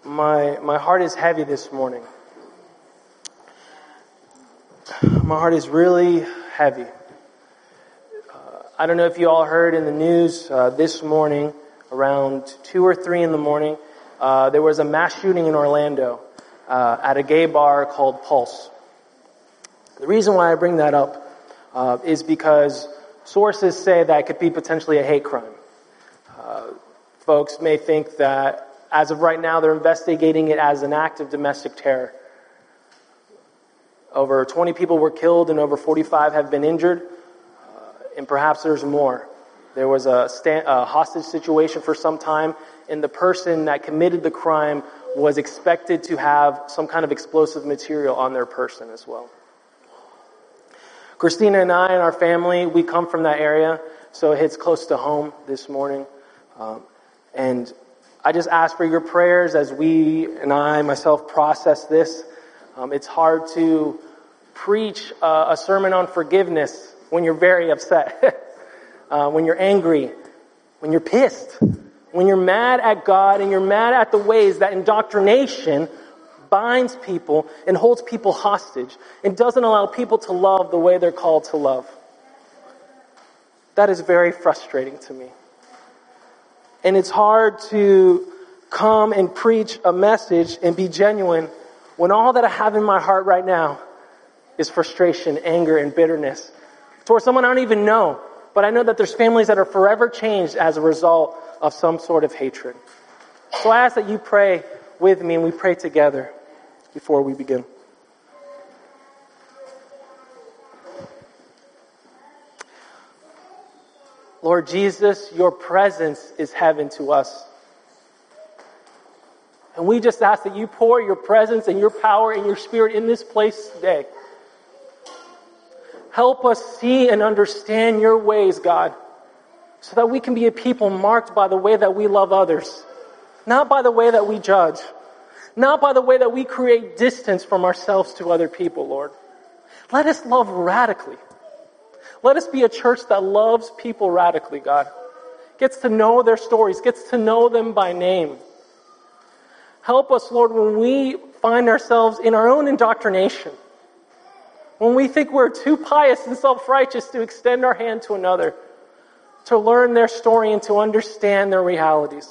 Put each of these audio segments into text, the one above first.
My heart is heavy this morning. My heart is really heavy. I don't know if you all heard in the news this morning, around 2 or 3 in the morning, there was a mass shooting in Orlando at a gay bar called Pulse. The reason why I bring that up is because sources say that it could be potentially a hate crime. Folks may think that as of right now, they're investigating it as an act of domestic terror. Over 20 people were killed and over 45 have been injured, and perhaps there's more. There was a hostage situation for some time, and the person that committed the crime was expected to have some kind of explosive material on their person as well. Christina and I and our family, we come from that area, so it hits close to home this morning. And I just ask for your prayers as we and I myself process this. It's hard to preach a sermon on forgiveness when you're very upset, when you're angry, when you're pissed, when you're mad at God and you're mad at the ways that indoctrination binds people and holds people hostage and doesn't allow people to love the way they're called to love. That is very frustrating to me. And it's hard to come and preach a message and be genuine when all that I have in my heart right now is frustration, anger, and bitterness towards someone I don't even know. But I know that there's families that are forever changed as a result of some sort of hatred. So I ask that you pray with me and we pray together before we begin. Lord Jesus, your presence is heaven to us. And we just ask that you pour your presence and your power and your spirit in this place today. Help us see and understand your ways, God, so that we can be a people marked by the way that we love others, not by the way that we judge, not by the way that we create distance from ourselves to other people, Lord. Let us love radically. Let us be a church that loves people radically, God. Gets to know their stories, gets to know them by name. Help us, Lord, when we find ourselves in our own indoctrination, when we think we're too pious and self-righteous to extend our hand to another, to learn their story and to understand their realities.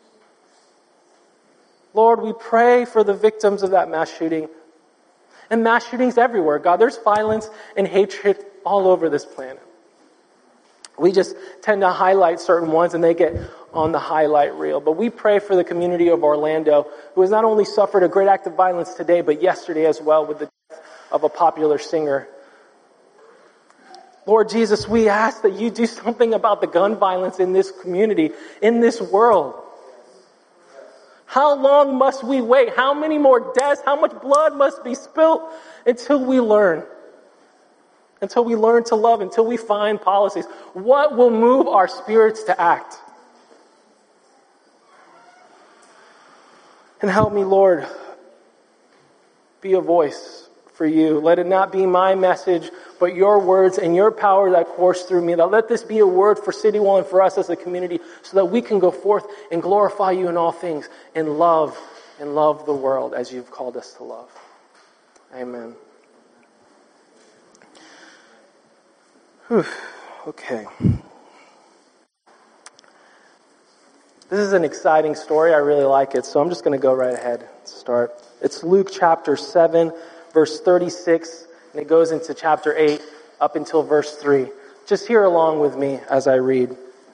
Lord, we pray for the victims of that mass shooting. And mass shootings everywhere, God. There's violence and hatred all over this planet. We just tend to highlight certain ones and they get on the highlight reel. But we pray for the community of Orlando, who has not only suffered a great act of violence today, but yesterday as well with the death of a popular singer. Lord Jesus, we ask that you do something about the gun violence in this community, in this world. How long must we wait? How many more deaths? How much blood must be spilled until we learn? Until we learn to love, until we find policies. What will move our spirits to act? And help me, Lord, be a voice for you. Let it not be my message, but your words and your power that course through me. That let this be a word for City Wall and for us as a community so that we can go forth and glorify you in all things and love the world as you've called us to love. Amen. Whew. Okay. This is an exciting story. I really like it, so I'm just going to go right ahead and start. It's Luke chapter 7, verse 36, and it goes into chapter 8 up until verse 3. Just hear along with me as I read.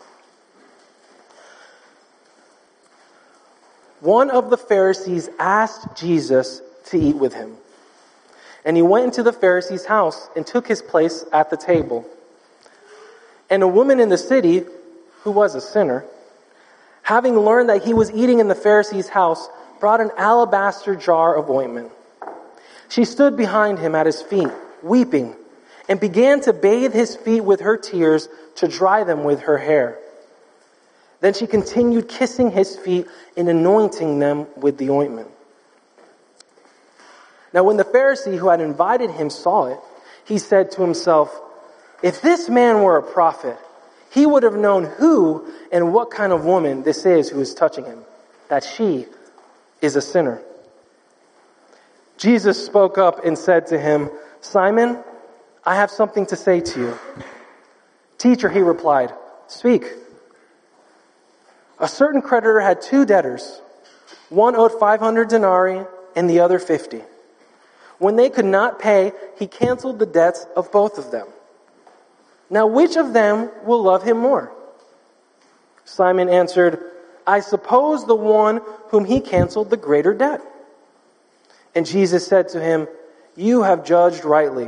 One of the Pharisees asked Jesus to eat with him. And he went into the Pharisee's house and took his place at the table. And a woman in the city, who was a sinner, having learned that he was eating in the Pharisee's house, brought an alabaster jar of ointment. She stood behind him at his feet, weeping, and began to bathe his feet with her tears to dry them with her hair. Then she continued kissing his feet and anointing them with the ointment. Now when the Pharisee who had invited him saw it, he said to himself, "If this man were a prophet, he would have known who and what kind of woman this is who is touching him, that she is a sinner. Jesus spoke up and said to him, Simon, I have something to say to you. Teacher, he replied, speak. A certain creditor had 2 debtors. One owed 500 denarii and the other 50. When they could not pay, he canceled the debts of both of them. Now which of them will love him more? Simon answered, I suppose the one whom he canceled the greater debt. And Jesus said to him, you have judged rightly.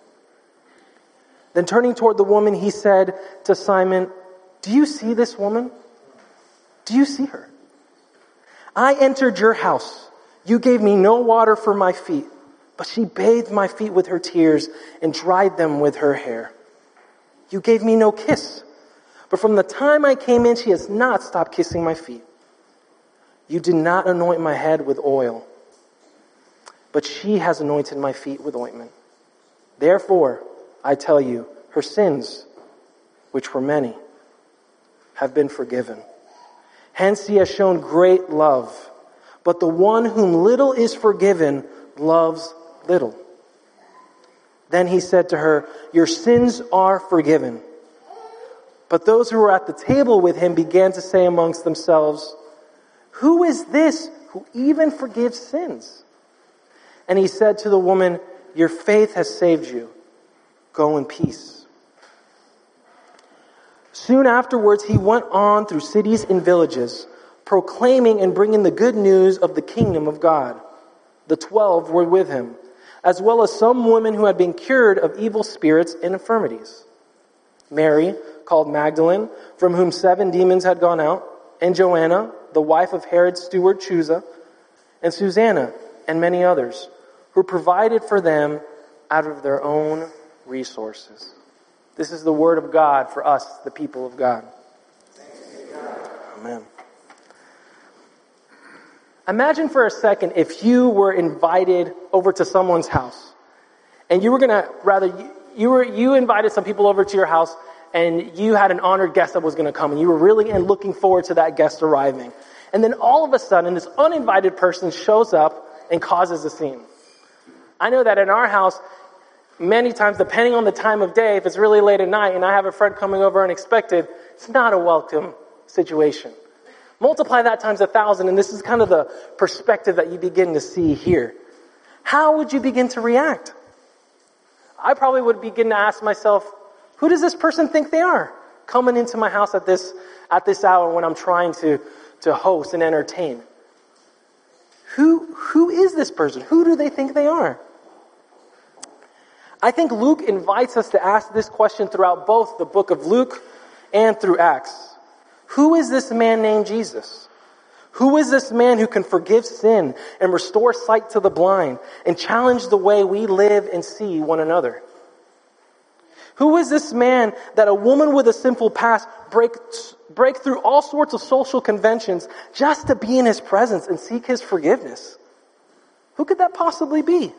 Then turning toward the woman, he said to Simon, do you see this woman? Do you see her? I entered your house. You gave me no water for my feet, but she bathed my feet with her tears and dried them with her hair. You gave me no kiss, but from the time I came in, she has not stopped kissing my feet. You did not anoint my head with oil, but she has anointed my feet with ointment. Therefore, I tell you, her sins, which were many, have been forgiven. Hence he has shown great love. But the one whom little is forgiven loves little. Then he said to her, your sins are forgiven. But those who were at the table with him began to say amongst themselves, who is this who even forgives sins? And he said to the woman, your faith has saved you. Go in peace. Soon afterwards, he went on through cities and villages, proclaiming and bringing the good news of the kingdom of God. The 12 were with him, as well as some women who had been cured of evil spirits and infirmities. Mary, called Magdalene, from whom 7 demons had gone out, and Joanna, the wife of Herod's steward Chuza, and Susanna, and many others, who provided for them out of their own resources. This is the word of God for us, the people of God. Amen. Imagine for a second if you were invited over to someone's house, and you were you invited some people over to your house, and you had an honored guest that was going to come, and you were really looking forward to that guest arriving. And then all of a sudden, this uninvited person shows up and causes a scene. I know that in our house, many times, depending on the time of day, if it's really late at night and I have a friend coming over unexpected, it's not a welcome situation. Multiply that times 1,000, and this is kind of the perspective that you begin to see here. How would you begin to react? I probably would begin to ask myself, who does this person think they are? Coming into my house at this hour when I'm trying to host and entertain. Who is this person? Who do they think they are? I think Luke invites us to ask this question throughout both the book of Luke and through Acts. Who is this man named Jesus? Who is this man who can forgive sin and restore sight to the blind and challenge the way we live and see one another? Who is this man that a woman with a sinful past break through all sorts of social conventions just to be in his presence and seek his forgiveness? Who could that possibly be?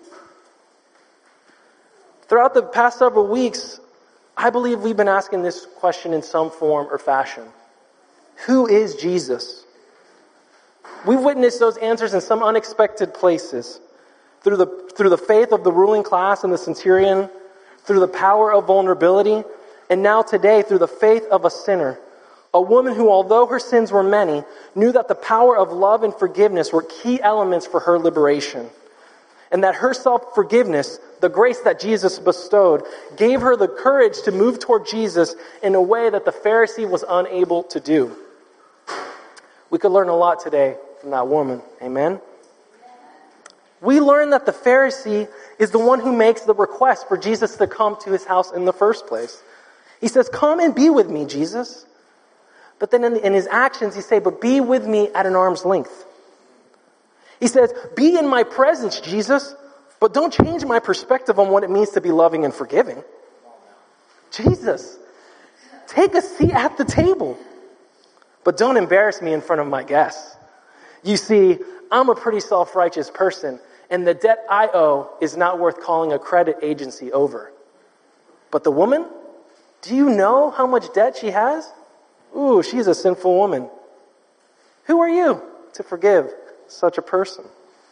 Throughout the past several weeks, I believe we've been asking this question in some form or fashion. Who is Jesus? We've witnessed those answers in some unexpected places. Through the faith of the ruling class and the centurion, through the power of vulnerability, and now today through the faith of a sinner. A woman who, although her sins were many, knew that the power of love and forgiveness were key elements for her liberation. And that her self-forgiveness, the grace that Jesus bestowed, gave her the courage to move toward Jesus in a way that the Pharisee was unable to do. We could learn a lot today from that woman. Amen? We learn that the Pharisee is the one who makes the request for Jesus to come to his house in the first place. He says, come and be with me, Jesus. But then in his actions, he says, but be with me at an arm's length. He says, be in my presence, Jesus, but don't change my perspective on what it means to be loving and forgiving. Jesus, take a seat at the table, but don't embarrass me in front of my guests. You see, I'm a pretty self-righteous person, and the debt I owe is not worth calling a credit agency over. But the woman, do you know how much debt she has? Ooh, she's a sinful woman. Who are you to forgive such a person.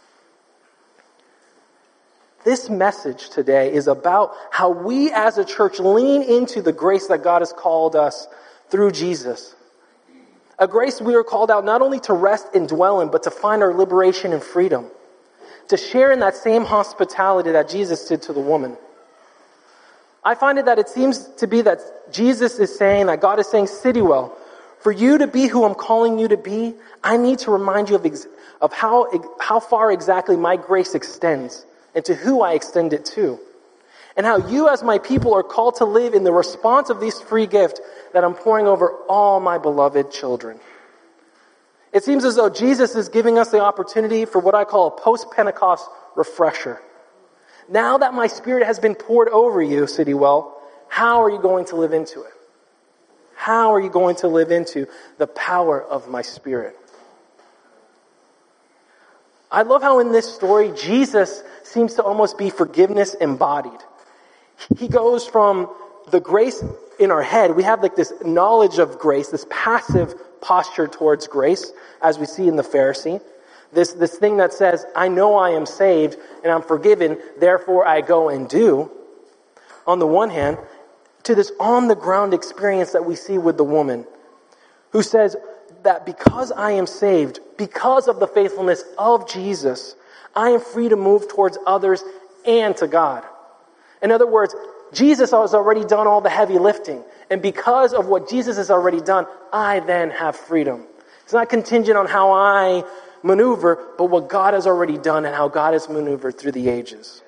This message today is about how we as a church lean into the grace that God has called us through Jesus. A grace we are called out not only to rest and dwell in, but to find our liberation and freedom. To share in that same hospitality that Jesus did to the woman. I find it that it seems to be that Jesus is saying, that God is saying, Citywell, for you to be who I'm calling you to be, I need to remind you of how far exactly my grace extends and to who I extend it to. And how you as my people are called to live in the response of this free gift that I'm pouring over all my beloved children. It seems as though Jesus is giving us the opportunity for what I call a post-Pentecost refresher. Now that my Spirit has been poured over you, Citywell, how are you going to live into it? How are you going to live into the power of my Spirit? I love how in this story, Jesus seems to almost be forgiveness embodied. He goes from the grace in our head. We have like this knowledge of grace, this passive posture towards grace, as we see in the Pharisee. This thing that says, I know I am saved and I'm forgiven, therefore I go and do. On the one hand, to this on-the-ground experience that we see with the woman, who says that because I am saved, because of the faithfulness of Jesus, I am free to move towards others and to God. In other words, Jesus has already done all the heavy lifting. And because of what Jesus has already done, I then have freedom. It's not contingent on how I maneuver, but what God has already done and how God has maneuvered through the ages.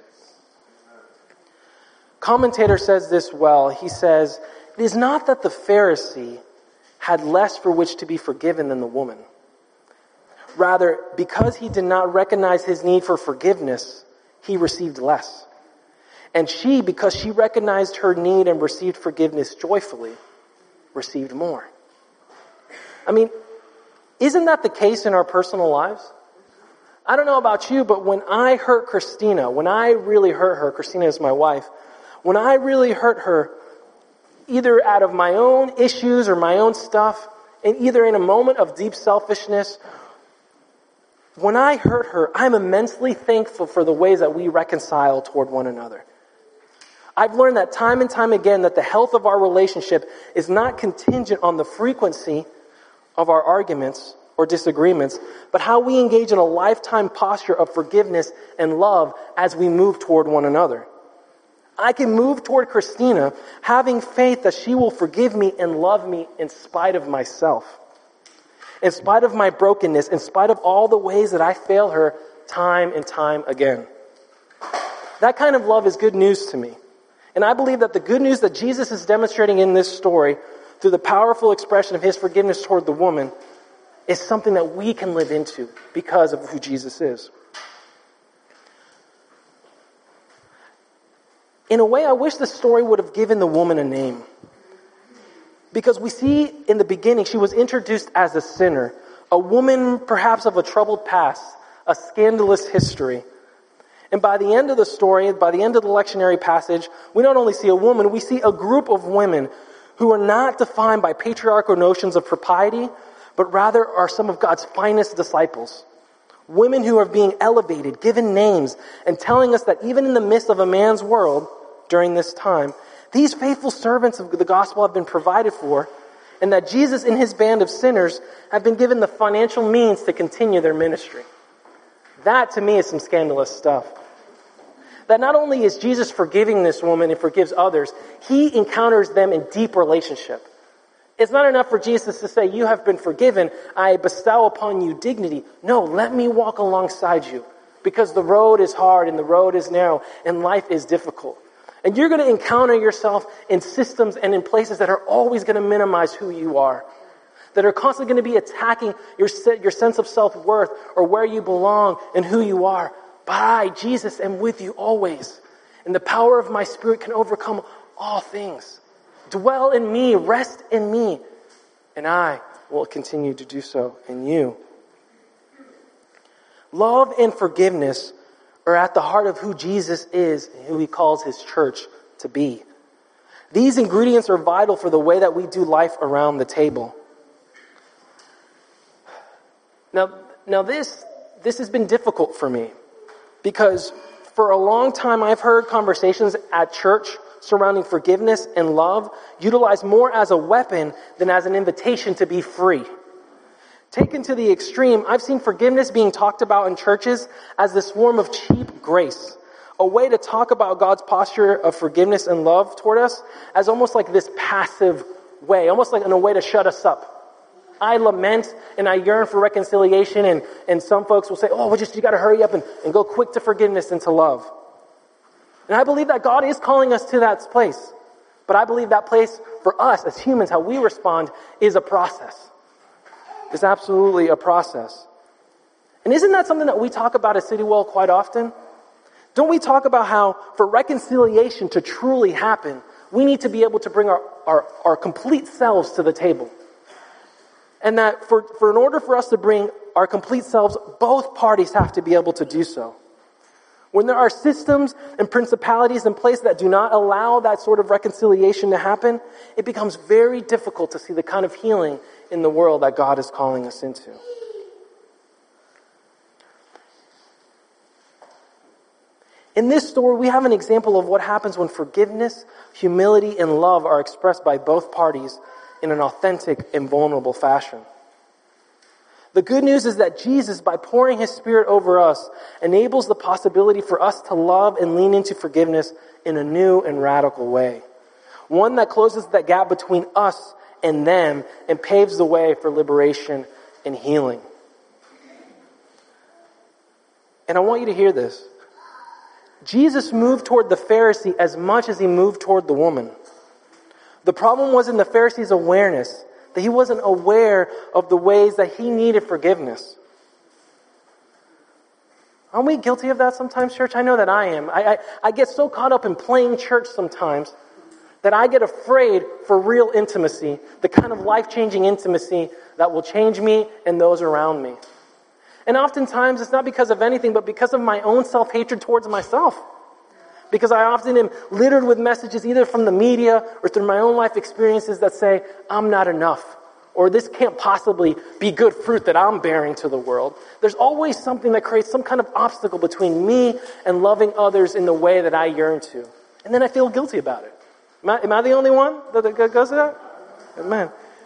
Commentator says this well. He says, it is not that the Pharisee had less for which to be forgiven than the woman. Rather, because he did not recognize his need for forgiveness, he received less. And she, because she recognized her need and received forgiveness joyfully, received more. I mean, isn't that the case in our personal lives? I don't know about you, but when I hurt Christina, when I really hurt her, Christina is my wife, when I really hurt her, either out of my own issues or my own stuff, and either in a moment of deep selfishness, when I hurt her, I'm immensely thankful for the ways that we reconcile toward one another. I've learned that time and time again that the health of our relationship is not contingent on the frequency of our arguments or disagreements, but how we engage in a lifetime posture of forgiveness and love as we move toward one another. I can move toward Christina having faith that she will forgive me and love me in spite of myself, in spite of my brokenness, in spite of all the ways that I fail her time and time again. That kind of love is good news to me. And I believe that the good news that Jesus is demonstrating in this story through the powerful expression of his forgiveness toward the woman is something that we can live into because of who Jesus is. In a way, I wish the story would have given the woman a name. Because we see in the beginning, she was introduced as a sinner, a woman perhaps of a troubled past, a scandalous history. And by the end of the story, by the end of the lectionary passage, we not only see a woman, we see a group of women who are not defined by patriarchal notions of propriety, but rather are some of God's finest disciples. Women who are being elevated, given names, and telling us that even in the midst of a man's world during this time, these faithful servants of the gospel have been provided for, and that Jesus and his band of sinners have been given the financial means to continue their ministry. That, to me, is some scandalous stuff. That not only is Jesus forgiving this woman and forgives others, he encounters them in deep relationship. It's not enough for Jesus to say, you have been forgiven, I bestow upon you dignity. No, let me walk alongside you, because the road is hard and the road is narrow and life is difficult. And you're going to encounter yourself in systems and in places that are always going to minimize who you are, that are constantly going to be attacking your sense of self-worth or where you belong and who you are. But I, Jesus, am with you always. And the power of my Spirit can overcome all things. Dwell in me, rest in me, and I will continue to do so in you. Love and forgiveness are at the heart of who Jesus is and who he calls his church to be. These ingredients are vital for the way that we do life around the table. Now this has been difficult for me because for a long time I've heard conversations at church surrounding forgiveness and love utilized more as a weapon than as an invitation to be free. Taken to the extreme, I've seen forgiveness being talked about in churches as this form of cheap grace, a way to talk about God's posture of forgiveness and love toward us as almost like this passive way, almost like in a way to shut us up. I lament and I yearn for reconciliation, and some folks will say, oh, well, you got to hurry up and go quick to forgiveness and to love. And I believe that God is calling us to that place. But I believe that place for us as humans, how we respond, is a process. It's absolutely a process. And isn't that something that we talk about at Citywell quite often? Don't we talk about how for reconciliation to truly happen, we need to be able to bring our complete selves to the table? And that for in order for us to bring our complete selves, both parties have to be able to do so. When there are systems and principalities in place that do not allow that sort of reconciliation to happen, it becomes very difficult to see the kind of healing in the world that God is calling us into. In this story, we have an example of what happens when forgiveness, humility, and love are expressed by both parties in an authentic and vulnerable fashion. The good news is that Jesus, by pouring His Spirit over us, enables the possibility for us to love and lean into forgiveness in a new and radical way. One that closes that gap between us and them and paves the way for liberation and healing. And I want you to hear this. Jesus moved toward the Pharisee as much as He moved toward the woman. The problem was in the Pharisee's awareness, that he wasn't aware of the ways that he needed forgiveness. Aren't we guilty of that sometimes, church? I know that I am. I get so caught up in playing church sometimes that I get afraid for real intimacy, the kind of life-changing intimacy that will change me and those around me. And oftentimes it's not because of anything, but because of my own self-hatred towards myself. Because I often am littered with messages either from the media or through my own life experiences that say, I'm not enough. Or this can't possibly be good fruit that I'm bearing to the world. There's always something that creates some kind of obstacle between me and loving others in the way that I yearn to. And then I feel guilty about it. Am I the only one that goes to that? Amen.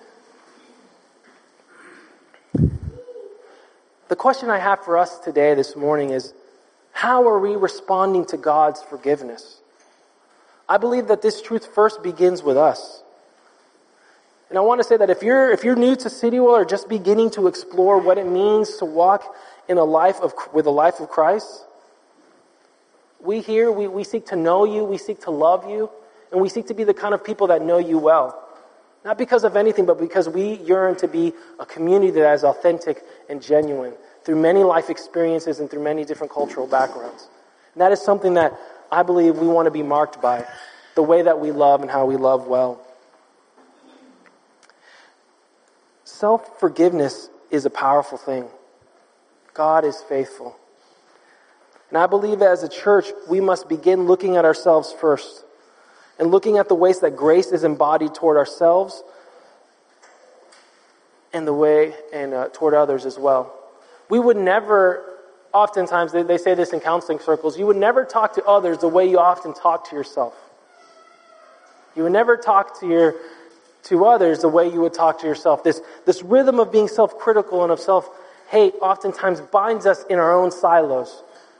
The question I have for us today, this morning, is how are we responding to God's forgiveness? I believe that this truth first begins with us. And I want to say that if you're new to Citywell or just beginning to explore what it means to walk in with a life of Christ, we seek to know you, we seek to love you, and we seek to be the kind of people that know you well. Not because of anything, but because we yearn to be a community that is authentic and genuine through many life experiences and through many different cultural backgrounds. And that is something that I believe we want to be marked by, the way that we love and how we love well. Self-forgiveness is a powerful thing. God is faithful. And I believe that as a church, we must begin looking at ourselves first and looking at the ways that grace is embodied toward ourselves and toward others as well. We would never, oftentimes, they say this in counseling circles, you would never talk to others the way you often talk to yourself. You would never talk to others the way you would talk to yourself. This rhythm of being self-critical and of self-hate oftentimes binds us in our own silos.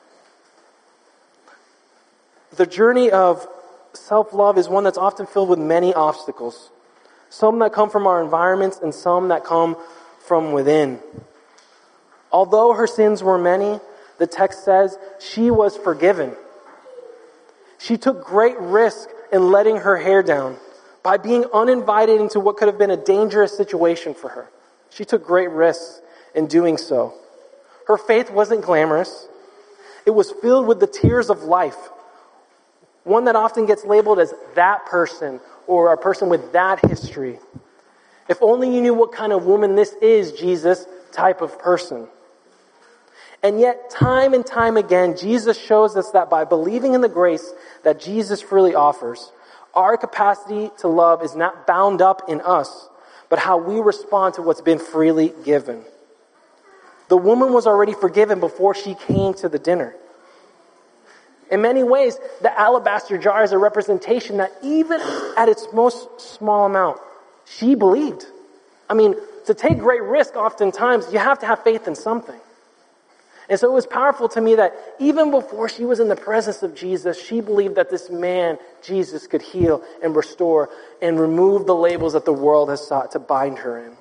The journey of self-love is one that's often filled with many obstacles. Some that come from our environments and some that come from within. Although her sins were many, the text says she was forgiven. She took great risk in letting her hair down by being uninvited into what could have been a dangerous situation for her. She took great risks in doing so. Her faith wasn't glamorous. It was filled with the tears of life. One that often gets labeled as that person or a person with that history. If only you knew what kind of woman this is, Jesus, type of person. And yet, time and time again, Jesus shows us that by believing in the grace that Jesus freely offers, our capacity to love is not bound up in us, but how we respond to what's been freely given. The woman was already forgiven before she came to the dinner. In many ways, the alabaster jar is a representation that even at its most small amount, she believed. I mean, to take great risk, oftentimes, you have to have faith in something. And so it was powerful to me that even before she was in the presence of Jesus, she believed that this man, Jesus, could heal and restore and remove the labels that the world has sought to bind her in.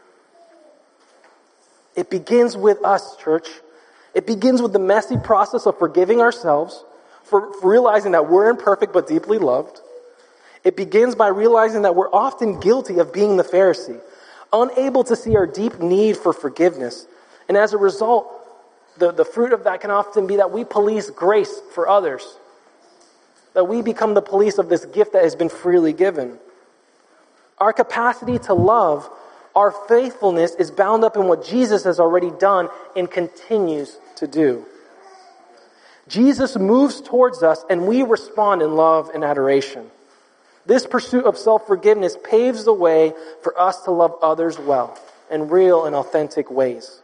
It begins with us, church. It begins with the messy process of forgiving ourselves, for realizing that we're imperfect but deeply loved. It begins by realizing that we're often guilty of being the Pharisee, unable to see our deep need for forgiveness. And as a result, the fruit of that can often be that we police grace for others, that we become the police of this gift that has been freely given. Our capacity to love, our faithfulness is bound up in what Jesus has already done and continues to do. Jesus moves towards us and we respond in love and adoration. This pursuit of self-forgiveness paves the way for us to love others well in real and authentic ways.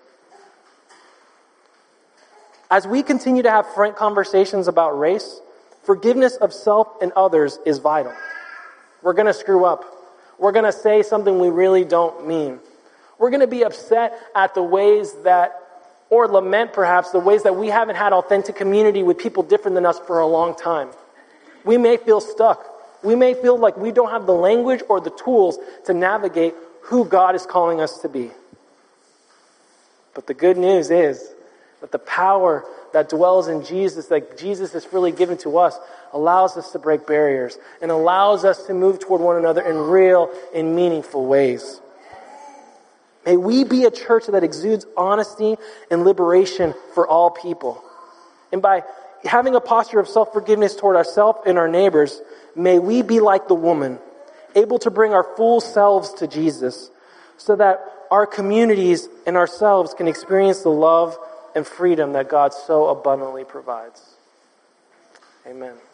As we continue to have frank conversations about race, forgiveness of self and others is vital. We're going to screw up. We're going to say something we really don't mean. We're going to be upset at the ways that, or lament perhaps, the ways that we haven't had authentic community with people different than us for a long time. We may feel stuck. We may feel like we don't have the language or the tools to navigate who God is calling us to be. But the good news is that the power that dwells in Jesus, that Jesus has freely given to us, allows us to break barriers and allows us to move toward one another in real and meaningful ways. May we be a church that exudes honesty and liberation for all people. And by having a posture of self-forgiveness toward ourselves and our neighbors, may we be like the woman, able to bring our full selves to Jesus so that our communities and ourselves can experience the love and freedom that God so abundantly provides. Amen.